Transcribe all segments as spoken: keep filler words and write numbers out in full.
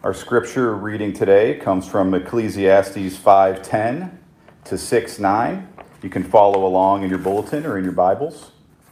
Our scripture reading today comes from Ecclesiastes five ten to six nine. You can follow along in your bulletin or in your Bibles.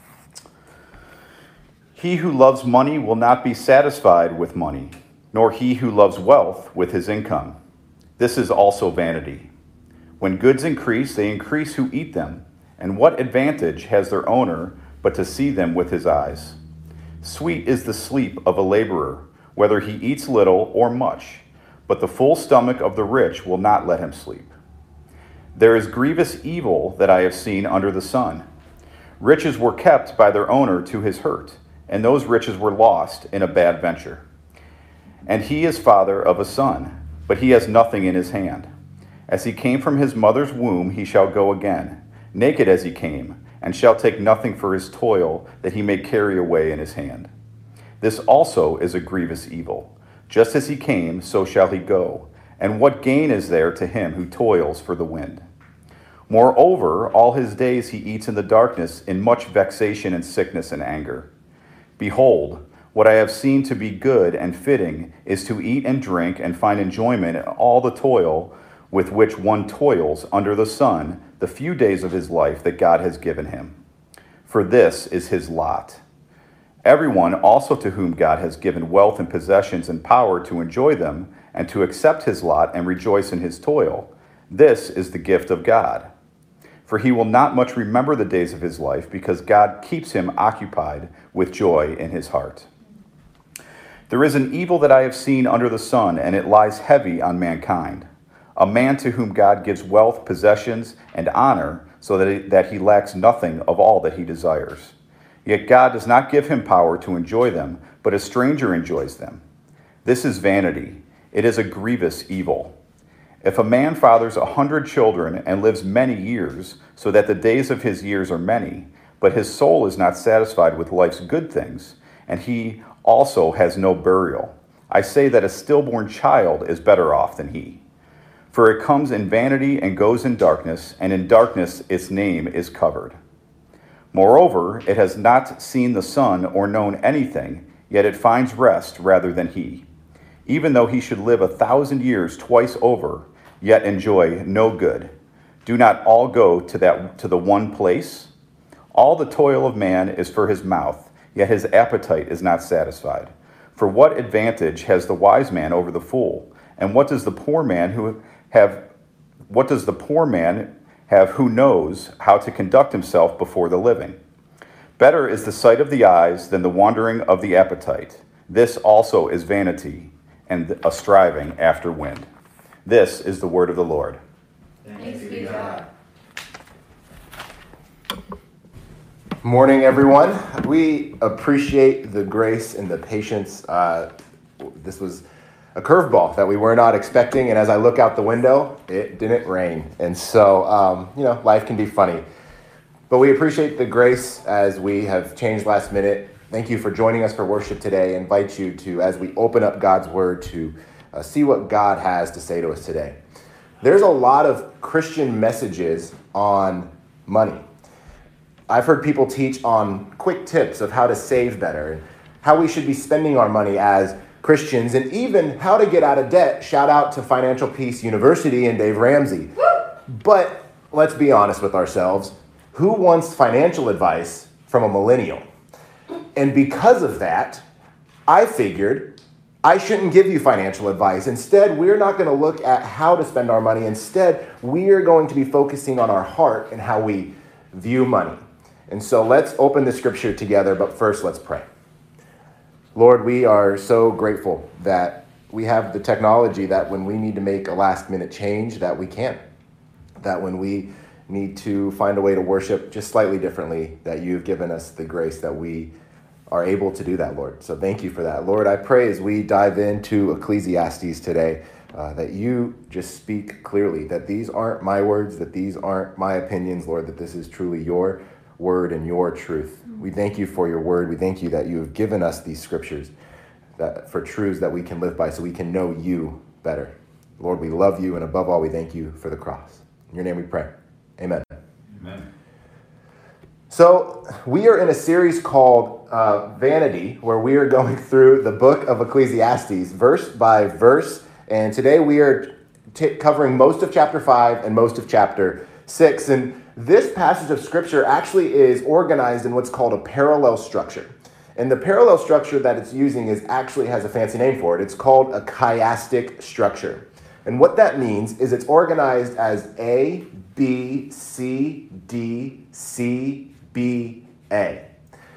He who loves money will not be satisfied with money, nor he who loves wealth with his income. This is also vanity. When goods increase, they increase who eat them, and what advantage has their owner but to see them with his eyes? Sweet is the sleep of a laborer, whether he eats little or much, but the full stomach of the rich will not let him sleep. There is grievous evil that I have seen under the sun. Riches were kept by their owner to his hurt, and those riches were lost in a bad venture. And he is father of a son, but he has nothing in his hand. As he came from his mother's womb, he shall go again, naked as he came, and shall take nothing for his toil that he may carry away in his hand. This also is a grievous evil. Just as he came, so shall he go. And what gain is there to him who toils for the wind? Moreover, all his days he eats in the darkness, in much vexation and sickness and anger. Behold, what I have seen to be good and fitting is to eat and drink and find enjoyment in all the toil with which one toils under the sun the few days of his life that God has given him. For this is his lot. Everyone also to whom God has given wealth and possessions and power to enjoy them and to accept his lot and rejoice in his toil, this is the gift of God. For he will not much remember the days of his life, because God keeps him occupied with joy in his heart. There is an evil that I have seen under the sun, and it lies heavy on mankind. A man to whom God gives wealth, possessions, and honor, so that he, that he lacks nothing of all that he desires. Yet God does not give him power to enjoy them, but a stranger enjoys them. This is vanity. It is a grievous evil. If a man fathers a hundred children and lives many years, so that the days of his years are many, but his soul is not satisfied with life's good things, and he also has no burial, I say that a stillborn child is better off than he. For it comes in vanity and goes in darkness, and in darkness its name is covered. Moreover, it has not seen the sun or known anything, yet it finds rest rather than he. Even though he should live a thousand years twice over, yet enjoy no good. Do not all go to that to the one place? All the toil of man is for his mouth, yet his appetite is not satisfied. For what advantage has the wise man over the fool? And what does the poor man who have what does the poor man have who knows how to conduct himself before the living? Better is the sight of the eyes than the wandering of the appetite. This also is vanity and a striving after wind. This is the word of the Lord. Thanks be to God. Morning, everyone. We appreciate the grace and the patience. Uh, this was a curveball that we were not expecting, and as I look out the window, it didn't rain. And so, um, you know, life can be funny. But we appreciate the grace as we have changed last minute. Thank you for joining us for worship today. I invite you to, as we open up God's word, to uh, see what God has to say to us today. There's a lot of Christian messages on money. I've heard people teach on quick tips of how to save better and how we should be spending our money as Christians, and even how to get out of debt. Shout out to Financial Peace University and Dave Ramsey. But let's be honest with ourselves. Who wants financial advice from a millennial? And because of that, I figured I shouldn't give you financial advice. Instead, we're not going to look at how to spend our money. Instead, we are going to be focusing on our heart and how we view money. And so let's open the scripture together, but first let's pray. Lord, we are so grateful that we have the technology that when we need to make a last minute change, that we can. That when we need to find a way to worship just slightly differently, that you've given us the grace that we are able to do that, Lord. So thank you for that. Lord, I pray as we dive into Ecclesiastes today, uh, that you just speak clearly, that these aren't my words, that these aren't my opinions, Lord, that this is truly your word and your truth. We thank you for your word. We thank you that you have given us these scriptures that for truths that we can live by so we can know you better. Lord, we love you, and above all, we thank you for the cross. In your name we pray. Amen. Amen. So we are in a series called uh, Vanity, where we are going through the book of Ecclesiastes, verse by verse. And today we are t- covering most of chapter five and most of chapter six. And this passage of scripture actually is organized in what's called a parallel structure. And the parallel structure that it's using is actually has a fancy name for it. It's called a chiastic structure. And what that means is it's organized as A, B, C, D, C, B, A.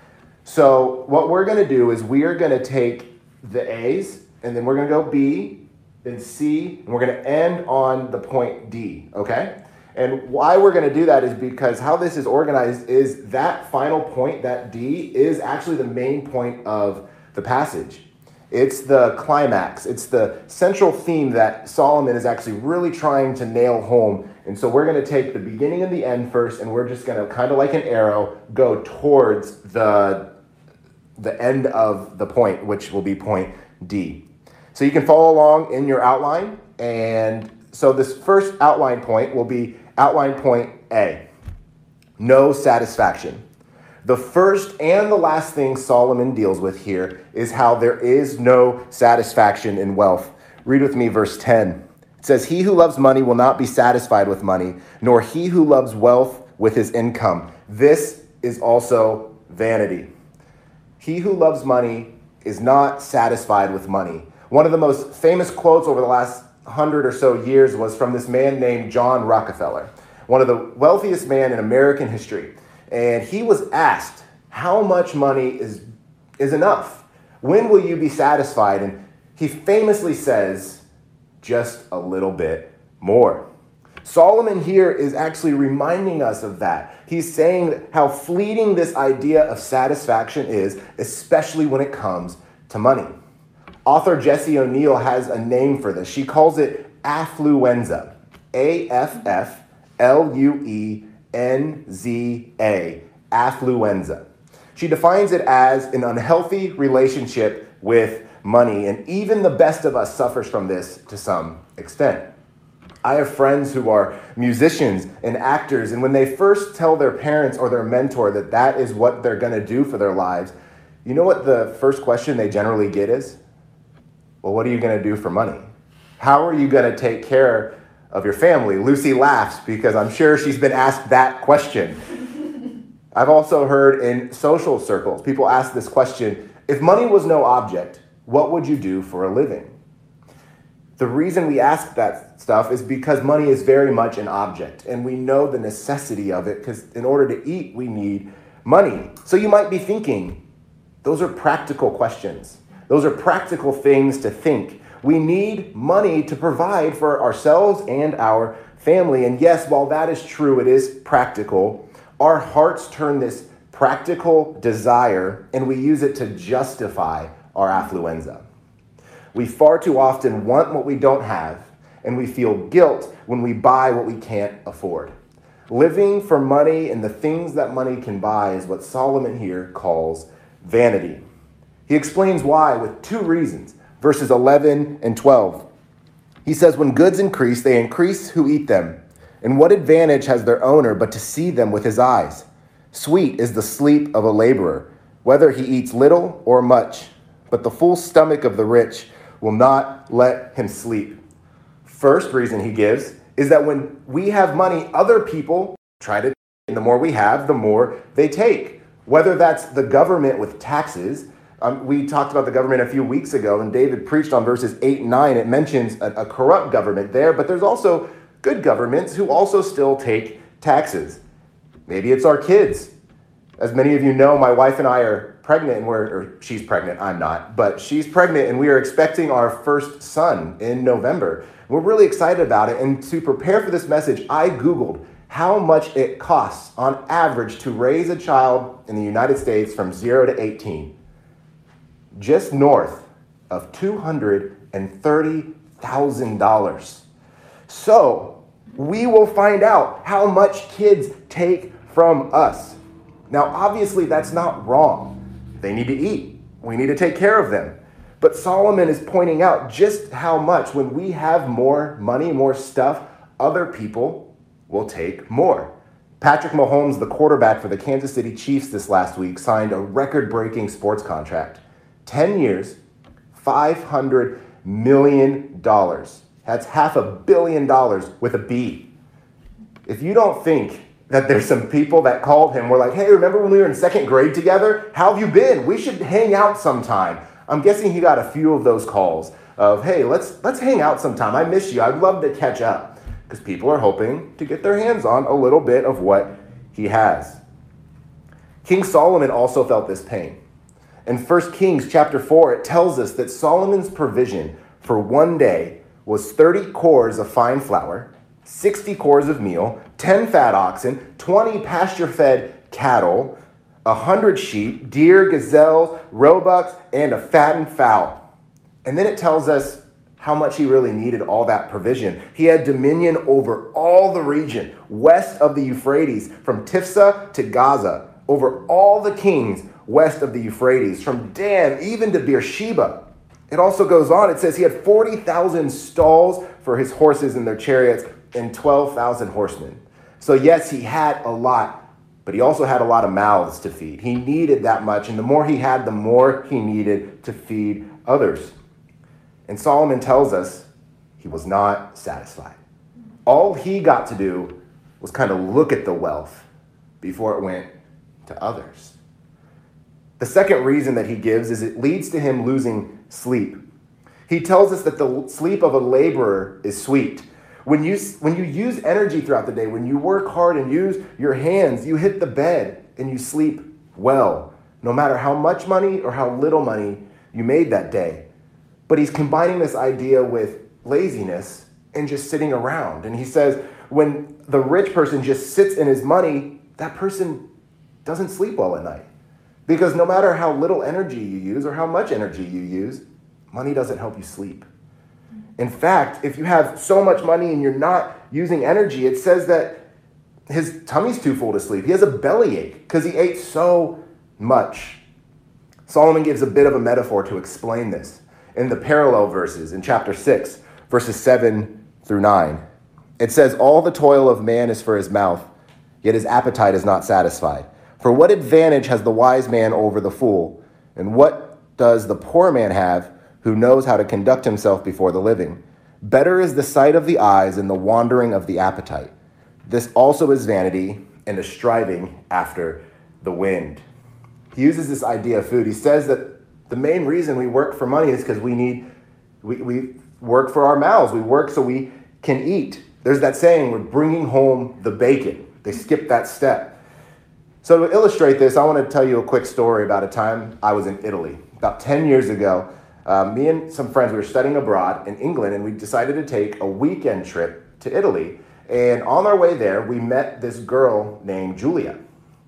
So what we're going to do is we are going to take the A's, and then we're going to go B, then C, and we're going to end on the point D, okay? And why we're going to do that is because how this is organized is that final point, that D, is actually the main point of the passage. It's the climax. It's the central theme that Solomon is actually really trying to nail home. And so we're going to take the beginning and the end first, and we're just going to, kind of like an arrow, go towards the, the end of the point, which will be point D. So you can follow along in your outline. And so this first outline point will be outline point A, no satisfaction. The first and the last thing Solomon deals with here is how there is no satisfaction in wealth. Read with me verse ten. It says, "He who loves money will not be satisfied with money, nor he who loves wealth with his income. This is also vanity." He who loves money is not satisfied with money. One of the most famous quotes over the last hundred or so years was from this man named John Rockefeller, one of the wealthiest men in American history. And he was asked, how much money is, is enough? When will you be satisfied? And he famously says, just a little bit more. Solomon here is actually reminding us of that. He's saying how fleeting this idea of satisfaction is, especially when it comes to money. Author Jessie O'Neill has a name for this. She calls it affluenza. A F F L U E N Z A, affluenza. She defines it as an unhealthy relationship with money, and even the best of us suffers from this to some extent. I have friends who are musicians and actors, and when they first tell their parents or their mentor that that is what they're going to do for their lives, you know what the first question they generally get is? Well, what are you going to do for money? How are you going to take care of your family? Lucy laughs because I'm sure she's been asked that question. I've also heard in social circles, people ask this question, if money was no object, what would you do for a living? The reason we ask that stuff is because money is very much an object, and we know the necessity of it because in order to eat, we need money. So you might be thinking, those are practical questions. Those are practical things to think. We need money to provide for ourselves and our family. And yes, while that is true, it is practical. Our hearts turn this practical desire and we use it to justify our affluenza. We far too often want what we don't have, and we feel guilt when we buy what we can't afford. Living for money and the things that money can buy is what Solomon here calls vanity. He explains why with two reasons. Verses eleven and twelve. He says, when goods increase, they increase who eat them. And what advantage has their owner but to see them with his eyes? Sweet is the sleep of a laborer, whether he eats little or much. But the full stomach of the rich will not let him sleep. First reason he gives is that when we have money, other people try to, and the more we have, the more they take. Whether that's the government with taxes. Um, we talked about the government a few weeks ago, and David preached on verses eight and nine. It mentions a, a corrupt government there, but there's also good governments who also still take taxes. Maybe it's our kids. As many of you know, my wife and I are pregnant, and we're, or she's pregnant, I'm not, but she's pregnant, and we are expecting our first son in November. We're really excited about it, and to prepare for this message, I Googled how much it costs on average to raise a child in the United States from zero to eighteen. Just north of two hundred thirty thousand dollars. So we will find out how much kids take from us. Now, obviously, that's not wrong. They need to eat. We need to take care of them. But Solomon is pointing out just how much, when we have more money, more stuff, other people will take more. Patrick Mahomes, the quarterback for the Kansas City Chiefs this last week, signed a record-breaking sports contract. ten years, five hundred million dollars. That's half a billion dollars with a B. If you don't think that there's some people that called him, were like, hey, remember when we were in second grade together? How have you been? We should hang out sometime. I'm guessing he got a few of those calls of, hey, let's let's hang out sometime. I miss you. I'd love to catch up. Because people are hoping to get their hands on a little bit of what he has. King Solomon also felt this pain. In First Kings chapter four, it tells us that Solomon's provision for one day was thirty cores of fine flour, sixty cores of meal, ten fat oxen, twenty pasture-fed cattle, one hundred sheep, deer, gazelles, roebucks, and a fattened fowl. And then it tells us how much he really needed all that provision. He had dominion over all the region west of the Euphrates, from Tifsa to Gaza, over all the kings west of the Euphrates, from Dan even to Beersheba. It also goes on. It says he had forty thousand stalls for his horses and their chariots and twelve thousand horsemen. So yes, he had a lot, but he also had a lot of mouths to feed. He needed that much, and the more he had, the more he needed to feed others. And Solomon tells us he was not satisfied. All he got to do was kind of look at the wealth before it went to others. The second reason that he gives is it leads to him losing sleep. He tells us that the sleep of a laborer is sweet. When you, when you use energy throughout the day, when you work hard and use your hands, you hit the bed and you sleep well, no matter how much money or how little money you made that day. But he's combining this idea with laziness and just sitting around. And he says when the rich person just sits in his money, that person doesn't sleep well at night. Because no matter how little energy you use or how much energy you use, money doesn't help you sleep. In fact, if you have so much money and you're not using energy, it says that his tummy's too full to sleep. He has a bellyache because he ate so much. Solomon gives a bit of a metaphor to explain this in the parallel verses in chapter six, verses seven through nine. It says, all the toil of man is for his mouth, yet his appetite is not satisfied. For what advantage has the wise man over the fool? And what does the poor man have who knows how to conduct himself before the living? Better is the sight of the eyes than the wandering of the appetite. This also is vanity and a striving after the wind. He uses this idea of food. He says that the main reason we work for money is because we need, we, we work for our mouths. We work so we can eat. There's that saying, we're bringing home the bacon. They skip that step. So to illustrate this, I want to tell you a quick story about a time I was in Italy. About ten years ago, uh, me and some friends, we were studying abroad in England, and we decided to take a weekend trip to Italy. And on our way there, we met this girl named Julia.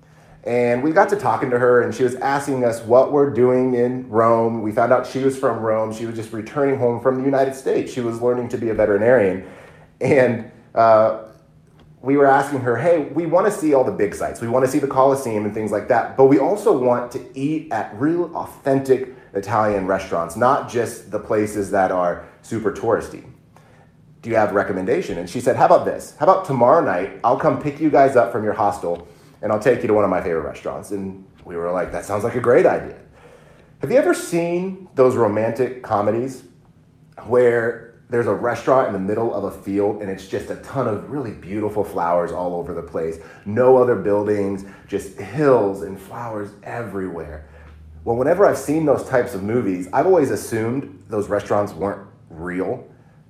And we got to talking to her, and she was asking us what we're doing in Rome. We found out she was from Rome. She was just returning home from the United States. She was learning to be a veterinarian. And uh, we were asking her, hey, we want to see all the big sites. We want to see the Colosseum and things like that. But we also want to eat at real authentic Italian restaurants, not just the places that are super touristy. Do you have a recommendation? And she said, how about this? How about tomorrow night, I'll come pick you guys up from your hostel, and I'll take you to one of my favorite restaurants. And we were like, that sounds like a great idea. Have you ever seen those romantic comedies where there's a restaurant in the middle of a field and it's just a ton of really beautiful flowers all over the place? No other buildings, just hills and flowers everywhere. Well, whenever I've seen those types of movies, I've always assumed those restaurants weren't real.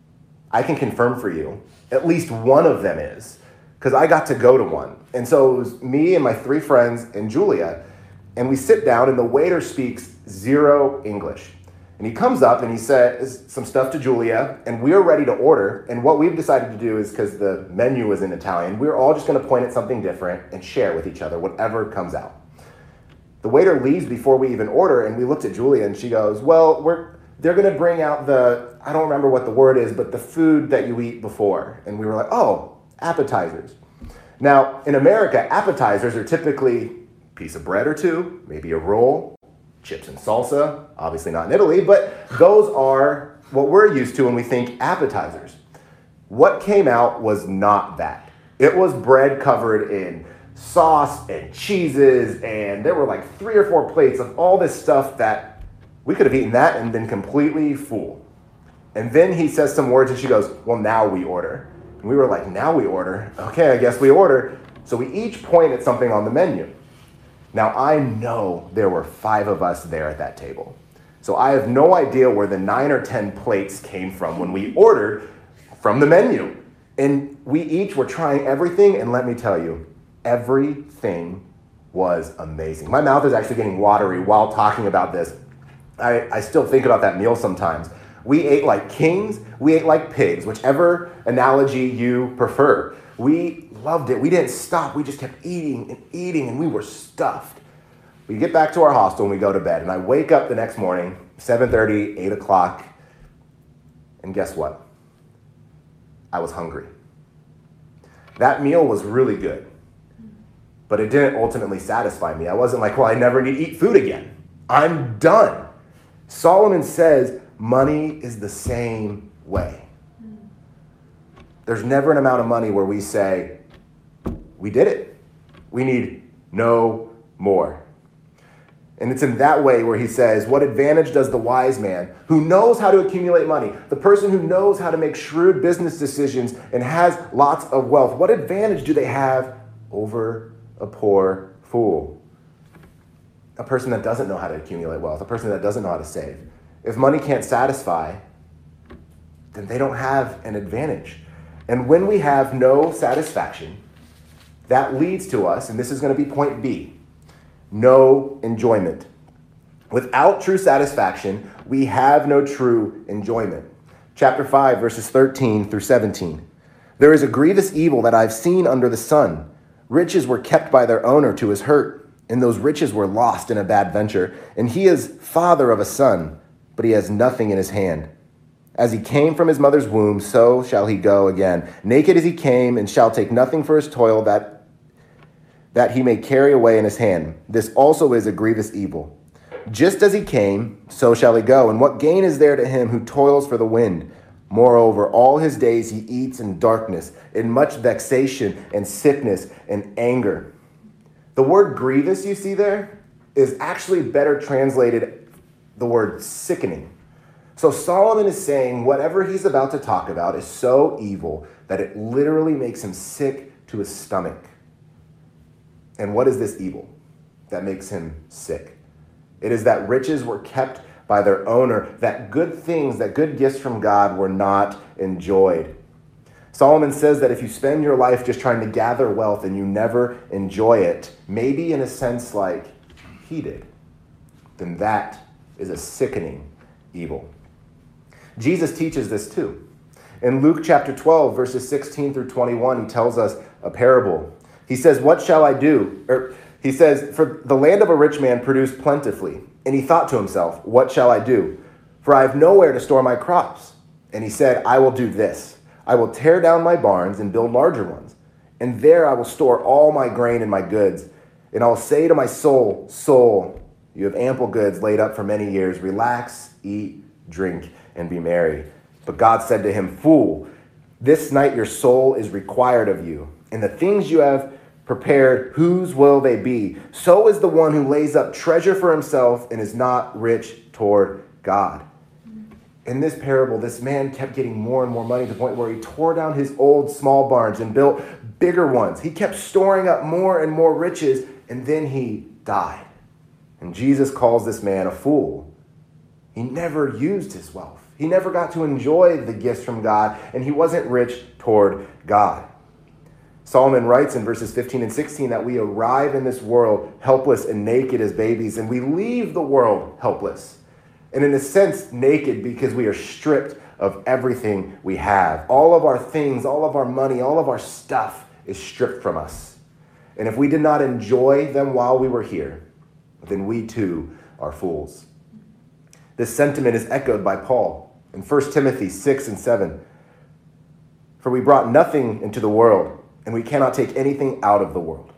I can confirm for you, at least one of them is, because I got to go to one. And so it was me and my three friends and Julia, and we sit down and the waiter speaks zero English. And he comes up and he says some stuff to Julia, and we're ready to order. And what we've decided to do is, because the menu was in Italian, we're all just going to point at something different and share with each other whatever comes out. The waiter leaves before we even order, and we looked at Julia and she goes, well, we're they're going to bring out the, I don't remember what the word is, but the food that you eat before. And we were like, oh, appetizers. Now, in America, appetizers are typically a piece of bread or two, maybe a roll, chips and salsa, obviously not in Italy, but those are what we're used to when we think appetizers. What came out was not that. It was bread covered in sauce and cheeses, and there were like three or four plates of all this stuff that we could have eaten that and been completely full. And then he says some words and she goes, well, now we order. And we were like, now we order? Okay, I guess we order. So we each point at something on the menu. Now I know there were five of us there at that table. So I have no idea where the nine or ten plates came from when we ordered from the menu. And we each were trying everything, and let me tell you, everything was amazing. My mouth is actually getting watery while talking about this. I, I still think about that meal sometimes. We ate like kings, we ate like pigs, whichever analogy you prefer. We loved it. We didn't stop. We just kept eating and eating, and we were stuffed. We get back to our hostel and we go to bed, and I wake up the next morning, seven thirty, eight o'clock, and guess what? I was hungry. That meal was really good, but it didn't ultimately satisfy me. I wasn't like, well, I never need to eat food again. I'm done. Solomon says money is the same way. There's never an amount of money where we say, we did it. We need no more. And it's in that way where he says, what advantage does the wise man who knows how to accumulate money, the person who knows how to make shrewd business decisions and has lots of wealth, what advantage do they have over a poor fool? A person that doesn't know how to accumulate wealth, a person that doesn't know how to save. If money can't satisfy, then they don't have an advantage. And when we have no satisfaction, that leads to us, and this is going to be point B, no enjoyment. Without true satisfaction, we have no true enjoyment. Chapter five, verses thirteen through seventeen. There is a grievous evil that I've seen under the sun. Riches were kept by their owner to his hurt, and those riches were lost in a bad venture. And he is father of a son, but he has nothing in his hand. As he came from his mother's womb, so shall he go again. Naked as he came, and shall take nothing for his toil that that he may carry away in his hand. This also is a grievous evil. Just as he came, so shall he go. And what gain is there to him who toils for the wind? Moreover, all his days he eats in darkness, in much vexation and sickness and anger. The word grievous you see there is actually better translated the word sickening. So Solomon is saying whatever he's about to talk about is so evil that it literally makes him sick to his stomach. And what is this evil that makes him sick? It is that riches were kept by their owner, that good things, that good gifts from God were not enjoyed. Solomon says that if you spend your life just trying to gather wealth and you never enjoy it, maybe in a sense like he did, then that is a sickening evil. Jesus teaches this too. In Luke chapter twelve, verses sixteen through twenty-one, he tells us a parable. He says, what shall I do? Or he says, for the land of a rich man produced plentifully. And he thought to himself, what shall I do? For I have nowhere to store my crops. And he said, I will do this. I will tear down my barns and build larger ones. And there I will store all my grain and my goods. And I'll say to my soul, soul, you have ample goods laid up for many years. Relax, eat, drink, and be merry. But God said to him, fool, this night your soul is required of you. And the things you have prepared, whose will they be? So is the one who lays up treasure for himself and is not rich toward God. In this parable, this man kept getting more and more money to the point where he tore down his old small barns and built bigger ones. He kept storing up more and more riches, and then he died. And Jesus calls this man a fool. He never used his wealth. He never got to enjoy the gifts from God, and he wasn't rich toward God. Solomon writes in verses fifteen and sixteen that we arrive in this world helpless and naked as babies, and we leave the world helpless. And in a sense, naked because we are stripped of everything we have. All of our things, all of our money, all of our stuff is stripped from us. And if we did not enjoy them while we were here, then we too are fools. This sentiment is echoed by Paul in First Timothy six and seven. For we brought nothing into the world, and we cannot take anything out of the world.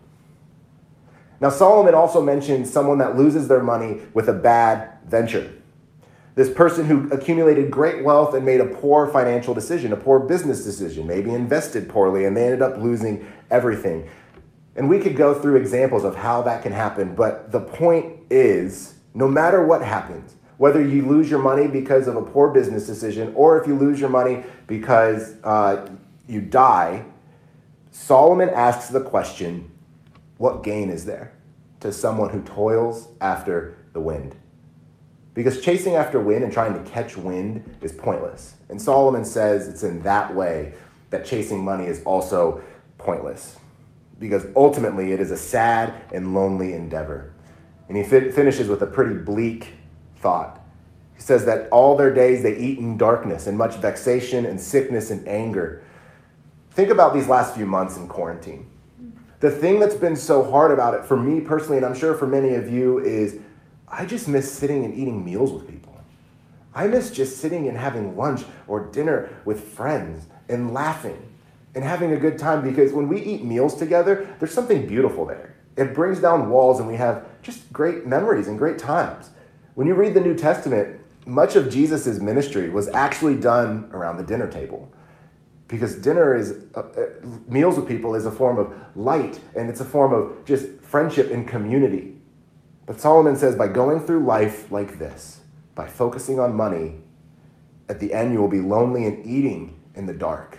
Now, Solomon also mentions someone that loses their money with a bad venture. This person who accumulated great wealth and made a poor financial decision, a poor business decision, maybe invested poorly and they ended up losing everything. And we could go through examples of how that can happen, but the point is, no matter what happens, whether you lose your money because of a poor business decision or if you lose your money because uh, you die, Solomon asks the question, what gain is there to someone who toils after the wind? Because chasing after wind and trying to catch wind is pointless. And Solomon says it's in that way that chasing money is also pointless. Because ultimately it is a sad and lonely endeavor. And he fi- finishes with a pretty bleak thought. He says that all their days they eat in darkness and much vexation and sickness and anger. Think about these last few months in quarantine. The thing that's been so hard about it for me personally, and I'm sure for many of you, is I just miss sitting and eating meals with people. I miss just sitting and having lunch or dinner with friends and laughing and having a good time, because when we eat meals together, there's something beautiful there. It brings down walls and we have just great memories and great times. When you read the New Testament, much of Jesus' ministry was actually done around the dinner table. Because dinner is, uh, uh, meals with people is a form of light, and it's a form of just friendship and community. But Solomon says by going through life like this, by focusing on money, at the end you will be lonely and eating in the dark.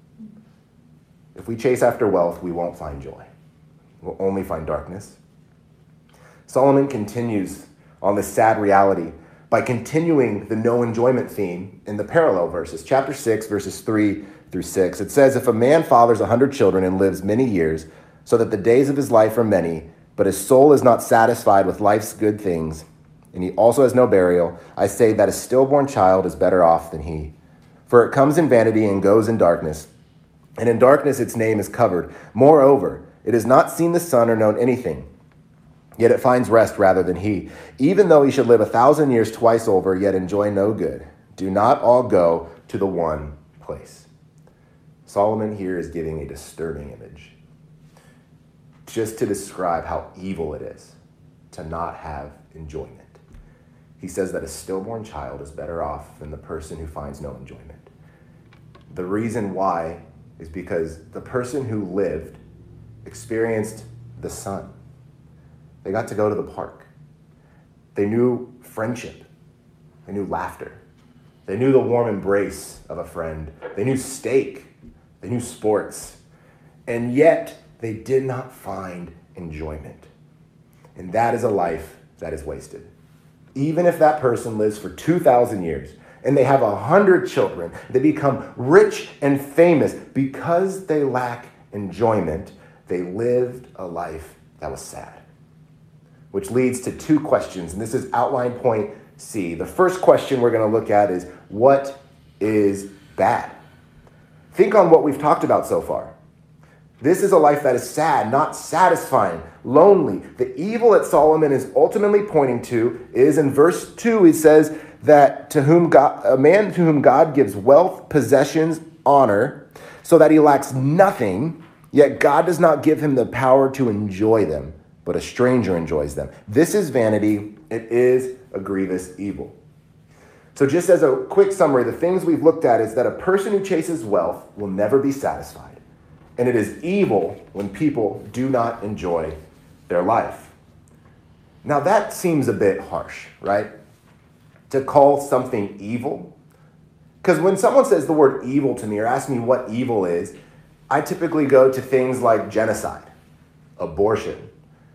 If we chase after wealth, we won't find joy. We'll only find darkness. Solomon continues on this sad reality by continuing the no enjoyment theme in the parallel verses. Chapter six, verses three through six. It says, if a man fathers a hundred children and lives many years, so that the days of his life are many, but his soul is not satisfied with life's good things, and he also has no burial, I say that a stillborn child is better off than he. For it comes in vanity and goes in darkness, and in darkness its name is covered. Moreover, it has not seen the sun or known anything, yet it finds rest rather than he. Even though he should live a thousand years twice over, yet enjoy no good. Do not all go to the one place. Solomon here is giving a disturbing image, just to describe how evil it is to not have enjoyment. He says that a stillborn child is better off than the person who finds no enjoyment. The reason why is because the person who lived experienced the sun. They got to go to the park. They knew friendship. They knew laughter. They knew the warm embrace of a friend. They knew steak. They knew sports. And yet, they did not find enjoyment. And that is a life that is wasted. Even if that person lives for two thousand years and they have one hundred children, they become rich and famous because they lack enjoyment, they lived a life that was sad. Which leads to two questions, and this is outline point C. The first question we're going to look at is, what is bad? Think on what we've talked about so far. This is a life that is sad, not satisfying, lonely. The evil that Solomon is ultimately pointing to is in verse two, he says that to whom God, a man to whom God gives wealth, possessions, honor, so that he lacks nothing, yet God does not give him the power to enjoy them, but a stranger enjoys them. This is vanity. It is a grievous evil. So just as a quick summary, the things we've looked at is that a person who chases wealth will never be satisfied. And it is evil when people do not enjoy their life. Now that seems a bit harsh, right? To call something evil. Because when someone says the word evil to me or asks me what evil is, I typically go to things like genocide, abortion,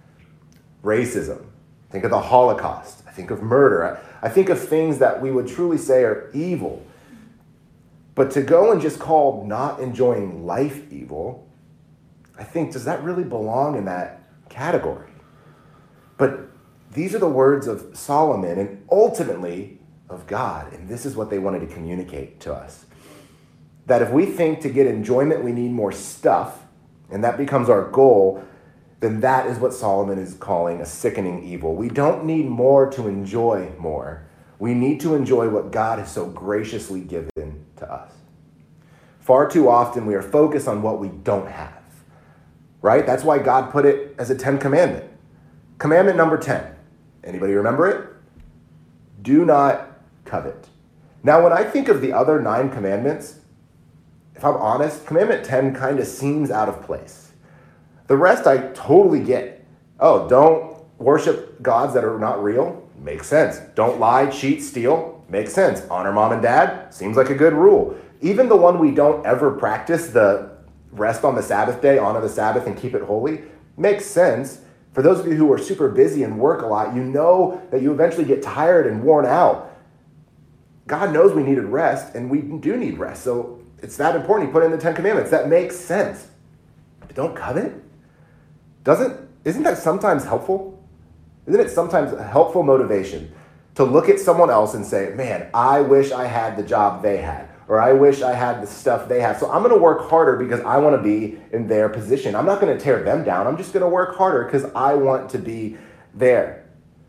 racism. Think of the Holocaust. I think of murder. I, I think of things that we would truly say are evil. But to go and just call not enjoying life evil, I think, does that really belong in that category? But these are the words of Solomon and ultimately of God. And this is what they wanted to communicate to us. That if we think to get enjoyment, we need more stuff, and that becomes our goal, then that is what Solomon is calling a sickening evil. We don't need more to enjoy more. We need to enjoy what God has so graciously given to us. Far too often we are focused on what we don't have, right? That's why God put it as a Ten Commandment. Commandment number ten. Anybody remember it? Do not covet. Now, when I think of the other nine commandments, if I'm honest, commandment ten kind of seems out of place. The rest I totally get. Oh, don't worship gods that are not real? Makes sense. Don't lie, cheat, steal? Makes sense. Honor mom and dad? Seems like a good rule. Even the one we don't ever practice, the rest on the Sabbath day, honor the Sabbath and keep it holy, makes sense. For those of you who are super busy and work a lot, you know that you eventually get tired and worn out. God knows we needed rest, and we do need rest. So it's that important. He put in the Ten Commandments. That makes sense. But don't covet? Doesn't, isn't that sometimes helpful? Isn't it sometimes a helpful motivation to look at someone else and say, man, I wish I had the job they had, or I wish I had the stuff they have. So I'm going to work harder because I want to be in their position. I'm not going to tear them down. I'm just going to work harder because I want to be there.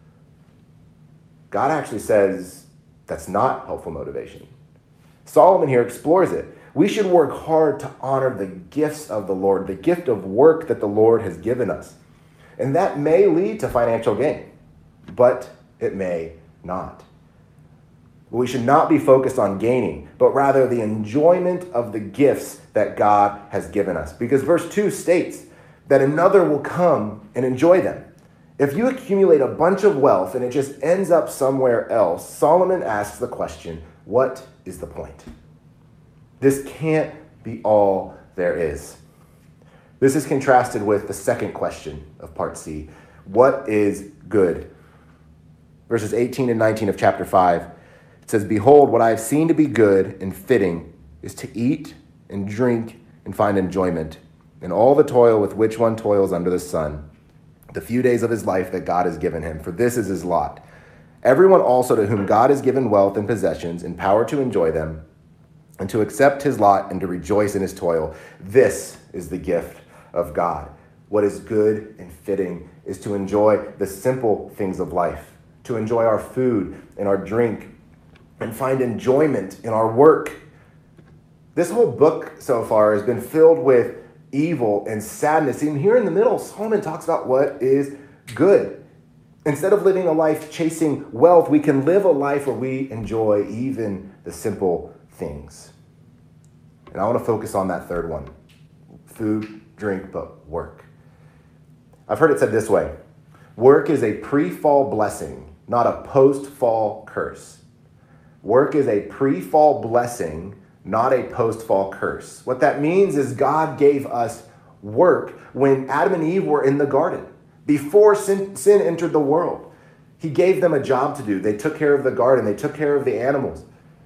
God actually says that's not helpful motivation. Solomon here explores it. We should work hard to honor the gifts of the Lord, the gift of work that the Lord has given us. And that may lead to financial gain, but it may not. We should not be focused on gaining, but rather the enjoyment of the gifts that God has given us. Because verse two states that another will come and enjoy them. If you accumulate a bunch of wealth and it just ends up somewhere else, Solomon asks the question, what is the point? This can't be all there is. This is contrasted with the second question of part C. What is good? Verses eighteen and nineteen of chapter five. It says, behold, what I have seen to be good and fitting is to eat and drink and find enjoyment in all the toil with which one toils under the sun, the few days of his life that God has given him, for this is his lot. Everyone also to whom God has given wealth and possessions and power to enjoy them, and to accept his lot and to rejoice in his toil, this is the gift of God. What is good and fitting is to enjoy the simple things of life, to enjoy our food and our drink, and find enjoyment in our work. This whole book so far has been filled with evil and sadness. And here in the middle, Solomon talks about what is good. Instead of living a life chasing wealth, we can live a life where we enjoy even the simple things. And I want to focus on that third one. Food, drink, but work. I've heard it said this way. Work is a pre-fall blessing, not a post-fall curse. Work is a pre-fall blessing, not a post-fall curse. What that means is God gave us work when Adam and Eve were in the garden. Before sin, sin entered the world, he gave them a job to do. They took care of the garden. They took care of the animals.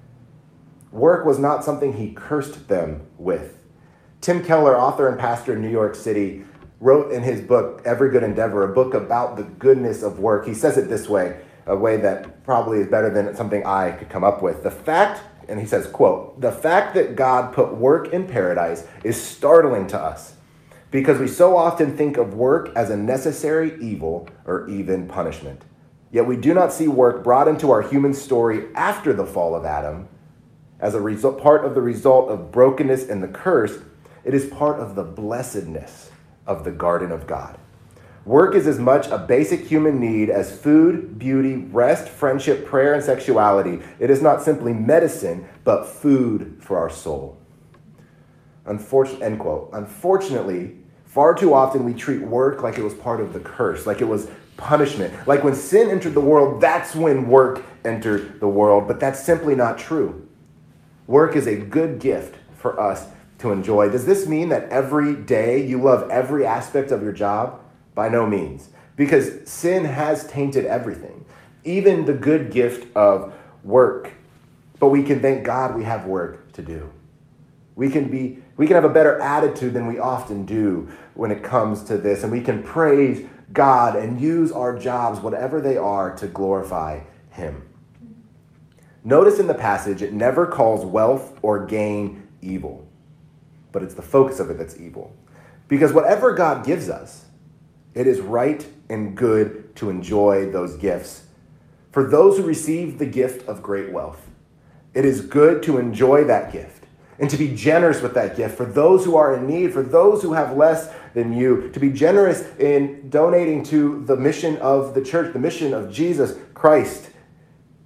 Work was not something he cursed them with. Tim Keller, author and pastor in New York City, wrote in his book, Every Good Endeavor, a book about the goodness of work. He says it this way, a way that probably is better than something I could come up with. The fact, and he says, quote, the fact that God put work in paradise is startling to us because we so often think of work as a necessary evil or even punishment. Yet we do not see work brought into our human story after the fall of Adam as a result, part of the result of brokenness and the curse. It is part of the blessedness of the garden of God. Work is as much a basic human need as food, beauty, rest, friendship, prayer, and sexuality. It is not simply medicine, but food for our soul. Unfortunately, end quote. Unfortunately, far too often we treat work like it was part of the curse, like it was punishment. Like when sin entered the world, that's when work entered the world. But that's simply not true. Work is a good gift for us to enjoy. Does this mean that every day you love every aspect of your job? By no means, because sin has tainted everything, even the good gift of work. But we can thank God we have work to do. We can be, we can have a better attitude than we often do when it comes to this, and we can praise God and use our jobs, whatever they are, to glorify him. Notice in the passage, it never calls wealth or gain evil, but it's the focus of it that's evil. Because whatever God gives us, it is right and good to enjoy those gifts. For those who receive the gift of great wealth, it is good to enjoy that gift and to be generous with that gift. For those who are in need, for those who have less than you, to be generous in donating to the mission of the church, the mission of Jesus Christ.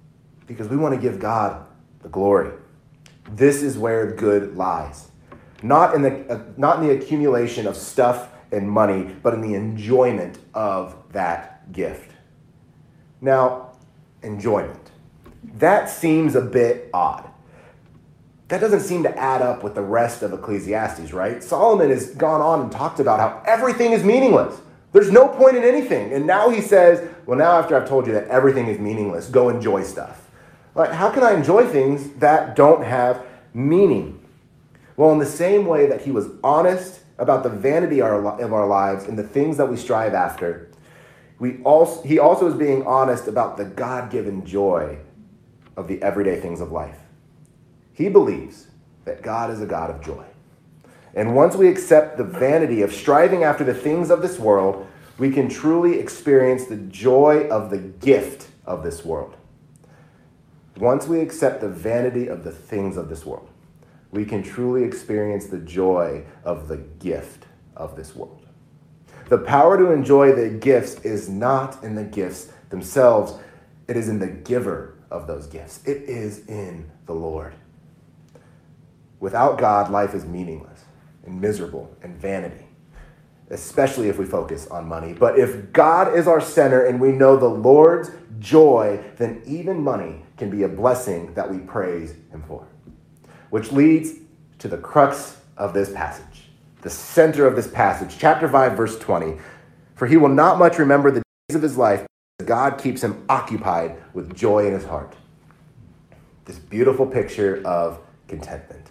because we want to give God the glory. This is where good lies. Not in the, uh, not in the accumulation of stuff and money, but in the enjoyment of that gift. Now, enjoyment. That seems a bit odd. That doesn't seem to add up with the rest of Ecclesiastes, right? Solomon has gone on and talked about how everything is meaningless. There's no point in anything. And now he says, well, now after I've told you that everything is meaningless, go enjoy stuff. Like, how can I enjoy things that don't have meaning? Well, in the same way that he was honest about the vanity of our lives and the things that we strive after, we also, he also is being honest about the God-given joy of the everyday things of life. He believes that God is a God of joy. And once we accept the vanity of striving after the things of this world, we can truly experience the joy of the gift of this world. Once we accept the vanity of the things of this world, we can truly experience the joy of the gift of this world. The power to enjoy the gifts is not in the gifts themselves. It is in the giver of those gifts. It is in the Lord. Without God, life is meaningless and miserable and vanity, especially if we focus on money. But if God is our center and we know the Lord's joy, then even money can be a blessing that we praise him for. Which leads to the crux of this passage, the center of this passage, chapter five, verse twenty. For he will not much remember the days of his life, but God keeps him occupied with joy in his heart. This beautiful picture of contentment.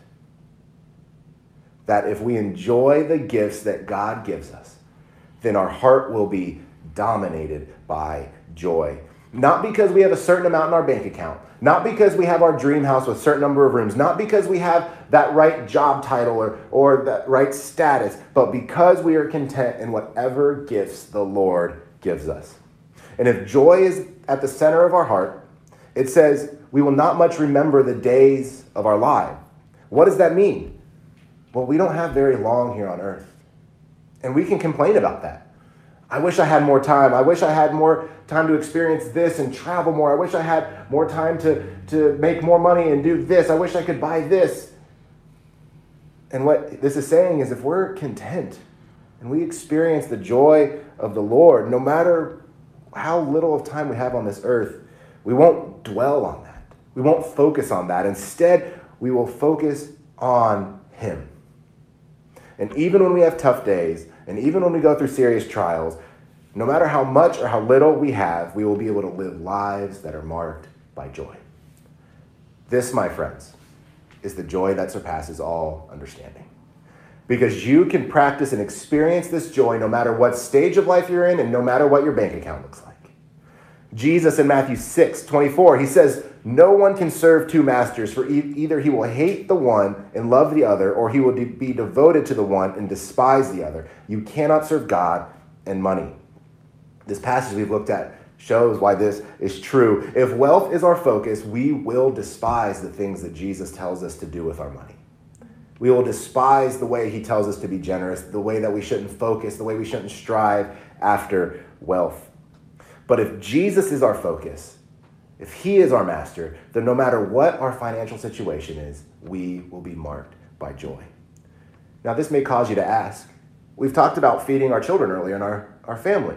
That if we enjoy the gifts that God gives us, then our heart will be dominated by joy. Not because we have a certain amount in our bank account, not because we have our dream house with a certain number of rooms, not because we have that right job title or, or that right status, but because we are content in whatever gifts the Lord gives us. And if joy is at the center of our heart, it says we will not much remember the days of our life. What does that mean? Well, we don't have very long here on earth. And we can complain about that. I wish I had more time. I wish I had more time to experience this and travel more. I wish I had more time to, to make more money and do this. I wish I could buy this. And what this is saying is if we're content and we experience the joy of the Lord, no matter how little of time we have on this earth, we won't dwell on that. We won't focus on that. Instead, we will focus on him. And even when we have tough days, and even when we go through serious trials, no matter how much or how little we have, we will be able to live lives that are marked by joy. This, my friends, is the joy that surpasses all understanding. Because you can practice and experience this joy no matter what stage of life you're in and no matter what your bank account looks like. Jesus in Matthew six twenty-four, he says, no one can serve two masters, for e- either he will hate the one and love the other, or he will de- be devoted to the one and despise the other. You cannot serve God and money. This passage we've looked at shows why this is true. If wealth is our focus, we will despise the things that Jesus tells us to do with our money. We will despise the way he tells us to be generous, the way that we shouldn't focus, the way we shouldn't strive after wealth. But if Jesus is our focus, if he is our master, then no matter what our financial situation is, we will be marked by joy. Now, this may cause you to ask, we've talked about feeding our children earlier in our, our family.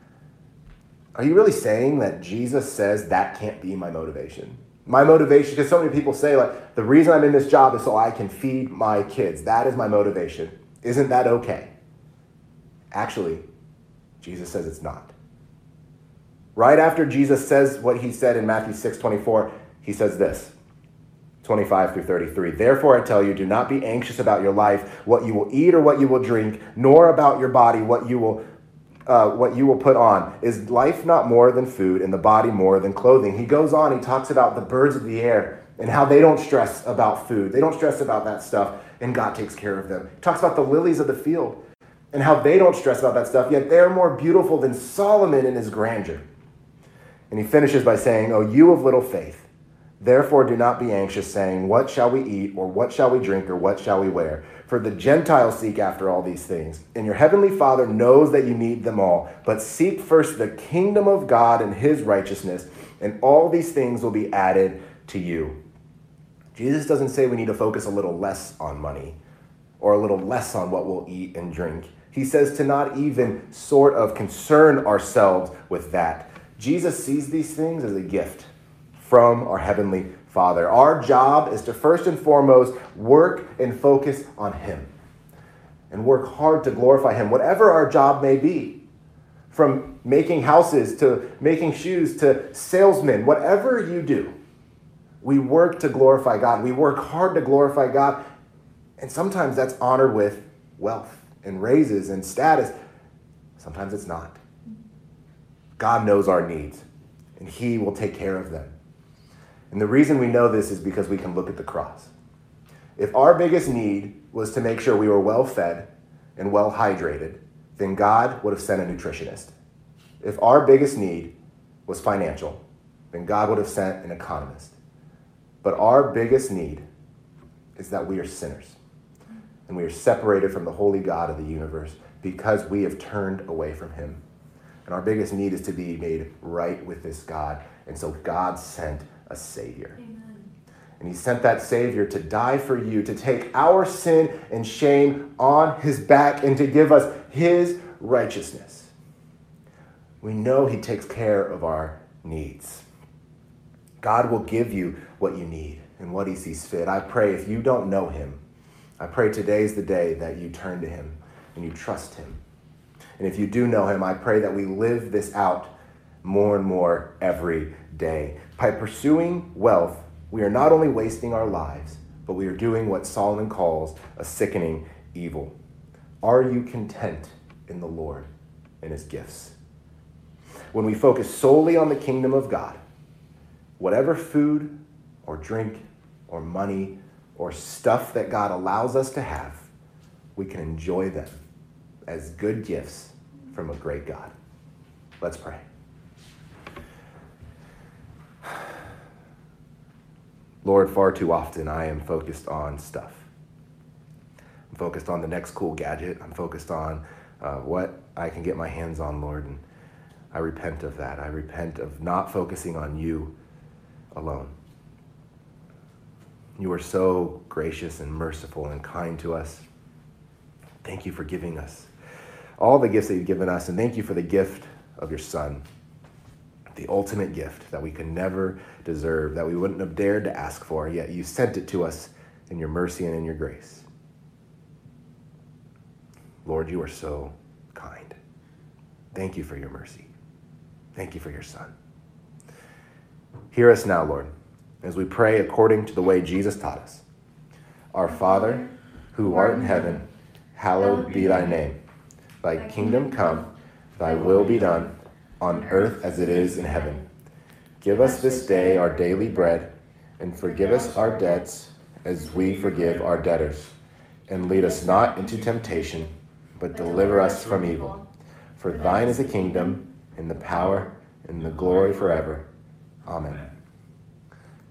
Are you really saying that Jesus says that can't be my motivation? My motivation, because so many people say, like, the reason I'm in this job is so I can feed my kids. That is my motivation. Isn't that okay? Actually, Jesus says it's not. Right after Jesus says what he said in Matthew six twenty-four, he says this, twenty-five through thirty-three. Therefore, I tell you, do not be anxious about your life, what you will eat or what you will drink, nor about your body, what you will uh, what you will put on. Is life not more than food, and the body more than clothing? He goes on, he talks about the birds of the air and how they don't stress about food. They don't stress about that stuff, and God takes care of them. He talks about the lilies of the field and how they don't stress about that stuff, yet they're more beautiful than Solomon in his grandeur. And he finishes by saying, oh, you of little faith, Therefore, do not be anxious, saying, what shall we eat, or what shall we drink, or what shall we wear? For the Gentiles seek after all these things, and your heavenly Father knows that you need them all. But seek first the kingdom of God and his righteousness, and all these things will be added to you. Jesus doesn't say we need to focus a little less on money, or a little less on what we'll eat and drink. He says to not even sort of concern ourselves with that. Jesus sees these things as a gift from our heavenly Father. Our job is to first and foremost work and focus on him and work hard to glorify him, whatever our job may be. From making houses to making shoes to salesmen, whatever you do, we work to glorify God. We work hard to glorify God. And sometimes that's honored with wealth and raises and status. Sometimes it's not. God knows our needs, and he will take care of them. And the reason we know this is because we can look at the cross. If our biggest need was to make sure we were well fed and well hydrated, then God would have sent a nutritionist. If our biggest need was financial, then God would have sent an economist. But our biggest need is that we are sinners, and we are separated from the holy God of the universe because we have turned away from him. And our biggest need is to be made right with this God. And so God sent a Savior. Amen. And he sent that Savior to die for you, to take our sin and shame on his back and to give us his righteousness. We know he takes care of our needs. God will give you what you need and what he sees fit. I pray if you don't know him, I pray today's the day that you turn to him and you trust him. And if you do know him, I pray that we live this out more and more every day. By pursuing wealth, we are not only wasting our lives, but we are doing what Solomon calls a sickening evil. Are you content in the Lord and his gifts? When we focus solely on the kingdom of God, whatever food or drink or money or stuff that God allows us to have, we can enjoy them as good gifts from a great God. Let's pray. Lord, far too often I am focused on stuff. I'm focused on the next cool gadget. I'm focused on uh, what I can get my hands on, Lord, and I repent of that. I repent of not focusing on you alone. You are so gracious and merciful and kind to us. Thank you for giving us all the gifts that you've given us, and thank you for the gift of your Son, the ultimate gift that we could never deserve, that we wouldn't have dared to ask for, yet you sent it to us in your mercy and in your grace. Lord, you are so kind. Thank you for your mercy. Thank you for your Son. Hear us now, Lord, as we pray according to the way Jesus taught us. Our Father, who art in heaven, hallowed be thy name. Thy kingdom come, thy will be done, on earth as it is in heaven. Give us this day our daily bread, and forgive us our debts as we forgive our debtors. And lead us not into temptation, but deliver us from evil. For thine is the kingdom, and the power, and the glory forever. Amen.